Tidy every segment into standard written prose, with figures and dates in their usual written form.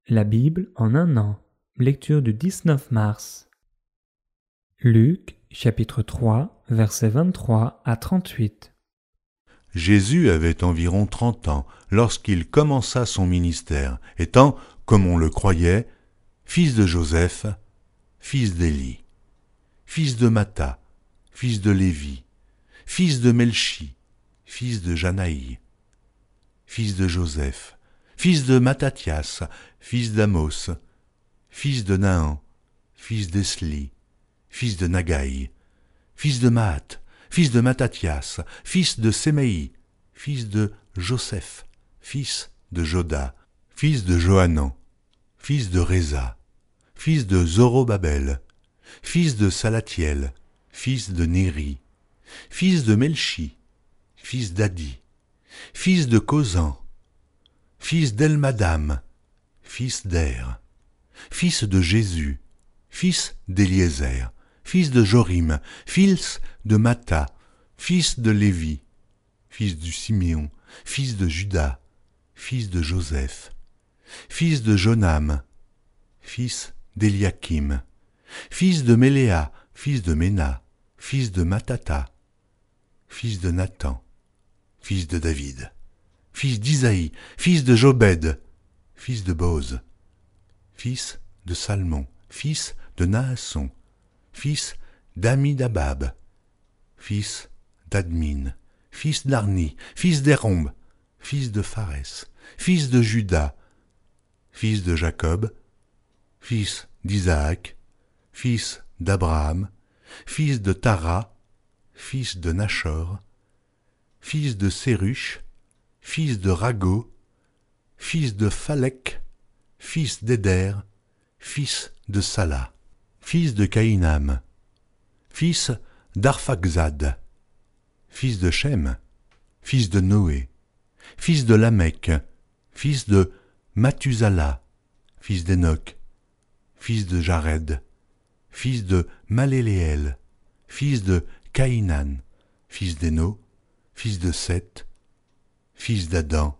La Bible en un an. Lecture du 19 mars. Luc, chapitre 3, versets 23 à 38. Jésus avait environ 30 ans lorsqu'il commença son ministère, étant, comme on le croyait, fils de Joseph, fils d'Élie, fils de Matha, fils de Lévi, fils de Melchi, fils de Janaï, fils de Joseph, fils de Mattathias, fils d'Amos, fils de Naaman, fils d'Esli, fils de Nagaï, fils de Maat, fils de Mattathias, fils de Séméi, fils de Joseph, fils de Joda, fils de Johanan, fils de Réza, fils de Zorobabel, fils de Salatiel, fils de Néri, fils de Melchi, fils d'Adi, fils de Causan, fils d'Elmadam, fils d'Er, fils de Jésus, fils d'Éliézer, fils de Jorim, fils de Matha, fils de Lévi, fils du Siméon, fils de Juda, fils de Joseph, fils de Jonam, fils d'Éliakim, fils de Méléa, fils de Ména, fils de Matata, fils de Nathan, fils de David, fils d'Isaïe, fils de Jobed, fils de Boz, fils de Salmon, fils de Naasson, fils d'Amidabab, fils d'Admin, fils d'Arni, fils d'Érombe, fils de Pharès, fils de Juda, fils de Jacob, fils d'Isaac, fils d'Abraham, fils de Tara, fils de Nachor, fils de Séruch, fils de Rago, fils de Phalec, fils d'Éder, fils de Sala, fils de Caïnam, fils d'Arphaxad, fils de Shem, fils de Noé, fils de Lamech, fils de Mathusala, fils d'Enoch, fils de Jared, fils de Maléléel, fils de Caïnan, fils d'Éno, fils de Seth, fils d'Adam,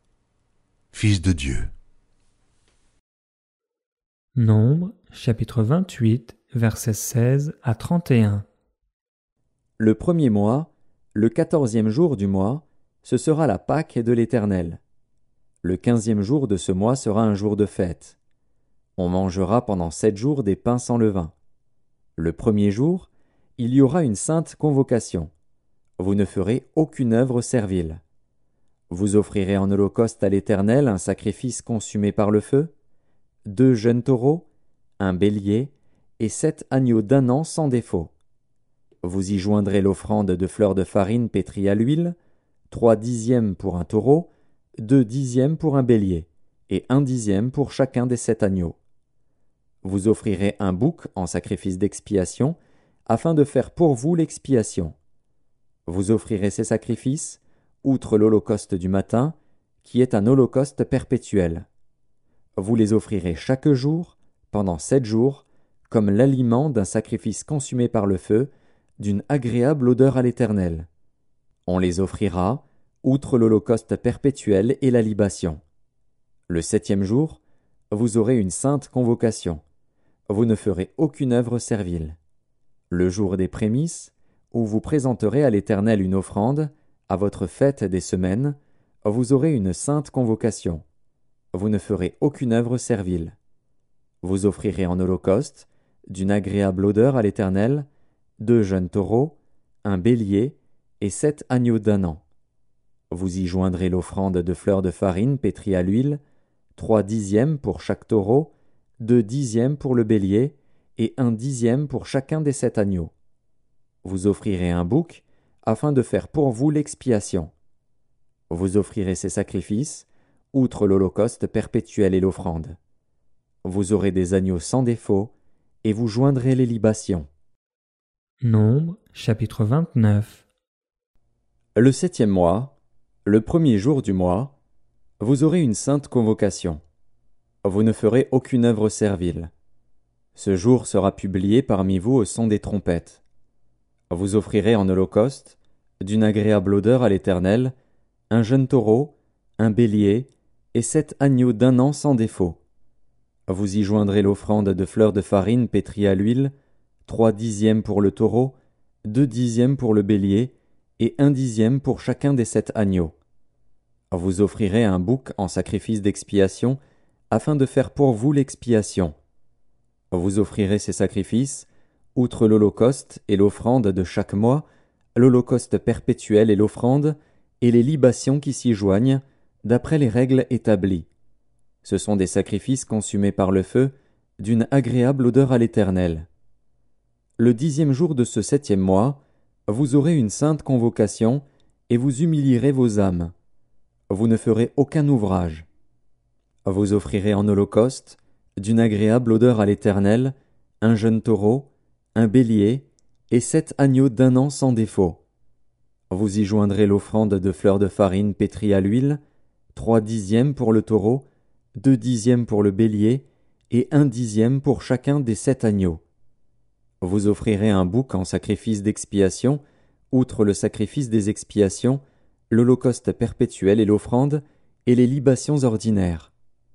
fils de Dieu. Nombre, chapitre 28, versets 16 à 31. Le premier mois, le 14e jour du mois, ce sera la Pâque de l'Éternel. Le 15e jour de ce mois sera un jour de fête. On mangera pendant 7 jours des pains sans levain. Le premier jour, il y aura une sainte convocation. Vous ne ferez aucune œuvre servile. Vous offrirez en holocauste à l'Éternel un sacrifice consumé par le feu, 2 jeunes taureaux, un bélier et 7 agneaux d'un an sans défaut. Vous y joindrez l'offrande de fleurs de farine pétrie à l'huile, 3 dixièmes pour un taureau, 2 dixièmes pour un bélier, et 1 dixième pour chacun des 7 agneaux. Vous offrirez un bouc en sacrifice d'expiation, afin de faire pour vous l'expiation. Vous offrirez ces sacrifices, outre l'holocauste du matin, qui est un holocauste perpétuel. Vous les offrirez chaque jour, pendant 7 jours, comme l'aliment d'un sacrifice consumé par le feu, d'une agréable odeur à l'Éternel. On les offrira, outre l'holocauste perpétuel et la libation. Le 7e jour, vous aurez une sainte convocation. Vous ne ferez aucune œuvre servile. Le jour des prémices, où vous présenterez à l'Éternel une offrande, à votre fête des semaines, vous aurez une sainte convocation. Vous ne ferez aucune œuvre servile. Vous offrirez en holocauste, d'une agréable odeur à l'Éternel, 2 jeunes taureaux, un bélier et 7 agneaux d'un an. Vous y joindrez l'offrande de fleurs de farine pétrie à l'huile, 3 dixièmes pour chaque taureau, 2 dixièmes pour le bélier et 1 dixième pour chacun des 7 agneaux. Vous offrirez un bouc afin de faire pour vous l'expiation. Vous offrirez ces sacrifices, outre l'holocauste perpétuel et l'offrande. Vous aurez des agneaux sans défaut, et vous joindrez les libations. Nombre, chapitre 29. Le 7e mois, le premier jour du mois, vous aurez une sainte convocation. Vous ne ferez aucune œuvre servile. Ce jour sera publié parmi vous au son des trompettes. Vous offrirez en holocauste, d'une agréable odeur à l'Éternel, un jeune taureau, un bélier et 7 agneaux d'un an sans défaut. Vous y joindrez l'offrande de fleurs de farine pétrie à l'huile, 3/10 pour le taureau, 2/10 pour le bélier, et 1/10 pour chacun des 7 agneaux. Vous offrirez un bouc en sacrifice d'expiation, afin de faire pour vous l'expiation. Vous offrirez ces sacrifices, outre l'holocauste et l'offrande de chaque mois, l'holocauste perpétuel et l'offrande, et les libations qui s'y joignent, d'après les règles établies. Ce sont des sacrifices consumés par le feu, d'une agréable odeur à l'Éternel. Le 10e jour de ce 7e mois, vous aurez une sainte convocation, et vous humilierez vos âmes. Vous ne ferez aucun ouvrage. Vous offrirez en holocauste, d'une agréable odeur à l'Éternel, un jeune taureau, un bélier, et 7 agneaux d'1 an sans défaut. Vous y joindrez l'offrande de fleurs de farine pétrie à l'huile, 3/10 pour le taureau, 2/10 pour le bélier, et 1/10 pour chacun des 7 agneaux. Vous offrirez un bouc en sacrifice d'expiation, outre le sacrifice des expiations, l'holocauste perpétuel et l'offrande, et les libations ordinaires.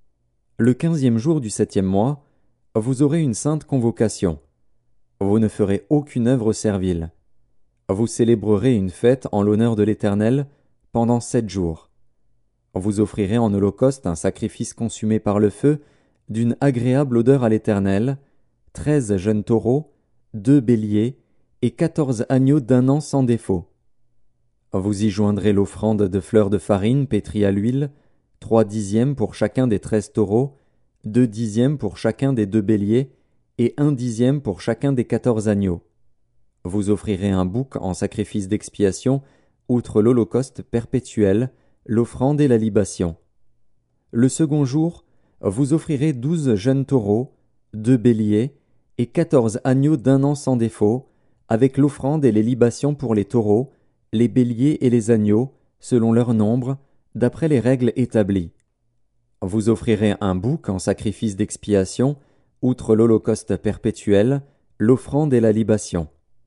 Le 15e jour du 7e mois, vous aurez une sainte convocation. Vous ne ferez aucune œuvre servile. Vous célébrerez une fête en l'honneur de l'Éternel pendant 7 jours. Vous offrirez en holocauste un sacrifice consumé par le feu, d'une agréable odeur à l'Éternel, 13 jeunes taureaux, 2 béliers, et 14 agneaux d'1 an sans défaut. Vous y joindrez l'offrande de fleurs de farine pétrie à l'huile, 3/10 pour chacun des 13 taureaux, 2/10 pour chacun des 2 béliers, et 1/10 pour chacun des 14 agneaux. Vous offrirez un bouc en sacrifice d'expiation, outre l'holocauste perpétuel, l'offrande et la libation. Le second jour, vous offrirez 12 jeunes taureaux, 2 béliers, et 14 agneaux d'1 an sans défaut, avec l'offrande et les libations pour les taureaux, les béliers et les agneaux, selon leur nombre, d'après les règles établies. Vous offrirez un bouc en sacrifice d'expiation, outre l'holocauste perpétuel, l'offrande et la libation.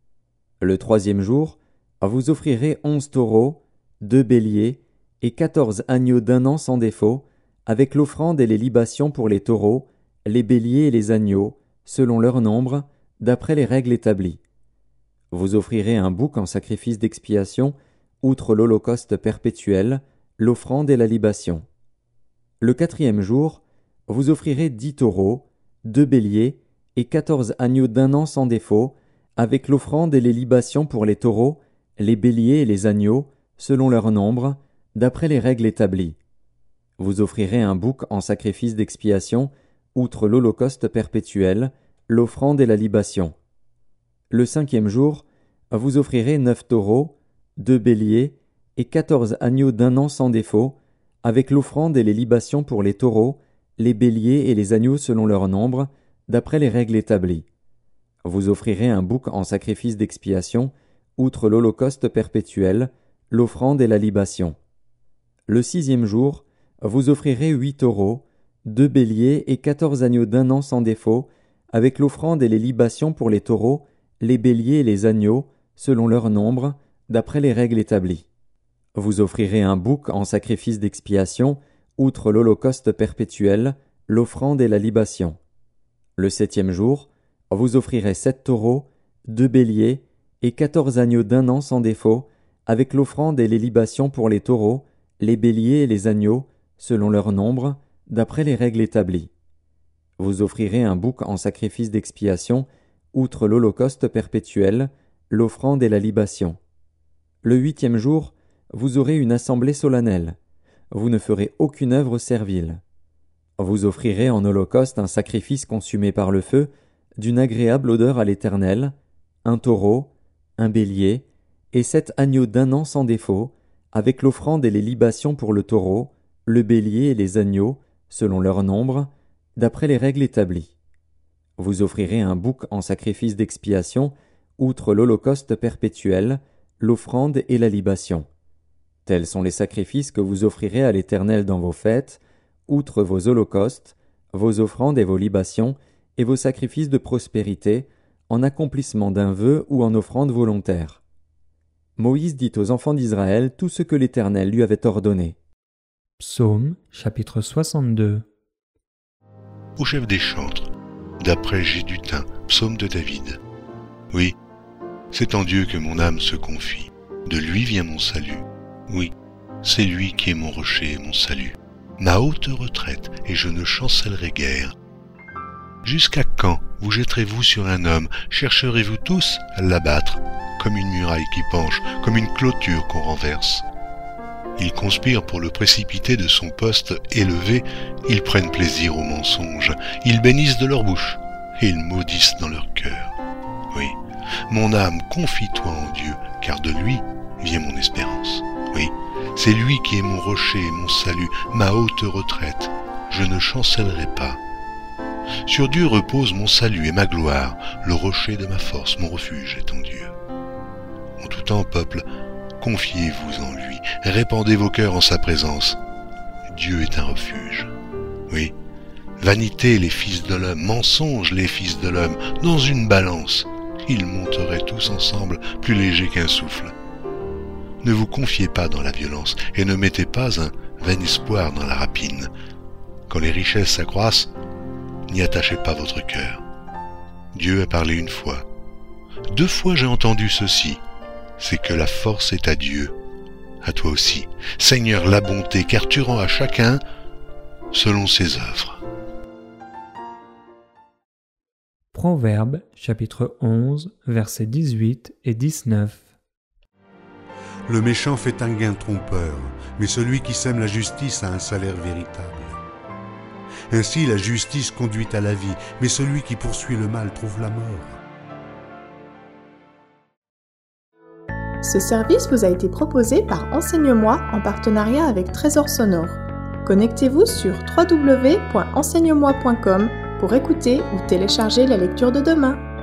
Le 3e jour, vous offrirez 11 taureaux, 2 béliers, et 14 agneaux d'1 an sans défaut, avec l'offrande et les libations pour les taureaux, les béliers et les agneaux, selon leur nombre, d'après les règles établies. Vous offrirez un bouc en sacrifice d'expiation, outre l'holocauste perpétuel, l'offrande et la libation. Le 4e jour, vous offrirez 10 taureaux, 2 béliers, et 14 agneaux d'1 an sans défaut, avec l'offrande et les libations pour les taureaux, les béliers et les agneaux, selon leur nombre, d'après les règles établies. Vous offrirez un bouc en sacrifice d'expiation, outre l'holocauste perpétuel, l'offrande et la libation. Le 5e jour, vous offrirez 9 taureaux, 2 béliers, et 14 agneaux d'1 an sans défaut, avec l'offrande et les libations pour les taureaux, les béliers et les agneaux selon leur nombre, d'après les règles établies. Vous offrirez un bouc en sacrifice d'expiation, outre l'holocauste perpétuel, l'offrande et la libation. Le 6e jour, vous offrirez 8 taureaux, 2 béliers et 14 agneaux d'1 an sans défaut, avec l'offrande et les libations pour les taureaux, les béliers et les agneaux, selon leur nombre, d'après les règles établies. Vous offrirez un bouc en sacrifice d'expiation, outre l'holocauste perpétuel, l'offrande et la libation. Le 7e jour, vous offrirez 7 taureaux, 2 béliers, et 14 agneaux d'1 an sans défaut, avec l'offrande et les libations pour les taureaux, les béliers et les agneaux, selon leur nombre, d'après les règles établies. Vous offrirez un bouc en sacrifice d'expiation, outre l'holocauste perpétuel, l'offrande et la libation. Le 8e jour, vous aurez une assemblée solennelle. Vous ne ferez aucune œuvre servile. Vous offrirez en holocauste un sacrifice consumé par le feu, d'une agréable odeur à l'Éternel, un taureau, un bélier, et 7 agneaux d'1 an sans défaut, avec l'offrande et les libations pour le taureau, le bélier et les agneaux, selon leur nombre, d'après les règles établies. Vous offrirez un bouc en sacrifice d'expiation, outre l'holocauste perpétuel, l'offrande et la libation. Tels sont les sacrifices que vous offrirez à l'Éternel dans vos fêtes, outre vos holocaustes, vos offrandes et vos libations, et vos sacrifices de prospérité, en accomplissement d'un vœu ou en offrande volontaire. Moïse dit aux enfants d'Israël tout ce que l'Éternel lui avait ordonné. Psaume chapitre 62. au chef des chantres, d'après Gédutin, psaume de David. Oui, c'est en Dieu que mon âme se confie, de lui vient mon salut. Oui, c'est lui qui est mon rocher et mon salut, ma haute retraite, et je ne chancellerai guère. Jusqu'à quand vous jetterez-vous sur un homme, chercherez-vous tous à l'abattre, comme une muraille qui penche, comme une clôture qu'on renverse? Ils conspirent pour le précipiter de son poste élevé, ils prennent plaisir au mensonge, ils bénissent de leur bouche, et ils maudissent dans leur cœur. Oui, mon âme, confie-toi en Dieu, car de lui vient mon espérance. Oui, c'est lui qui est mon rocher et mon salut, ma haute retraite, je ne chancellerai pas. Sur Dieu repose mon salut et ma gloire, le rocher de ma force, mon refuge est en Dieu. En tout temps, peuple, confiez-vous en lui, répandez vos cœurs en sa présence. Dieu est un refuge. Oui, vanité les fils de l'homme, mensonge les fils de l'homme, dans une balance, ils monteraient tous ensemble, plus légers qu'un souffle. Ne vous confiez pas dans la violence, et ne mettez pas un vain espoir dans la rapine. Quand les richesses s'accroissent, n'y attachez pas votre cœur. Dieu a parlé une fois. 2 fois j'ai entendu ceci, c'est que la force est à Dieu, à toi aussi. Seigneur, la bonté, car tu rends à chacun selon ses œuvres. Proverbes chapitre 11, versets 18 et 19. Le méchant fait un gain trompeur, mais celui qui sème la justice a un salaire véritable. Ainsi la justice conduit à la vie, mais celui qui poursuit le mal trouve la mort. Ce service vous a été proposé par Enseigne-moi en partenariat avec Trésor Sonore. Connectez-vous sur www.enseigne-moi.com pour écouter ou télécharger la lecture de demain.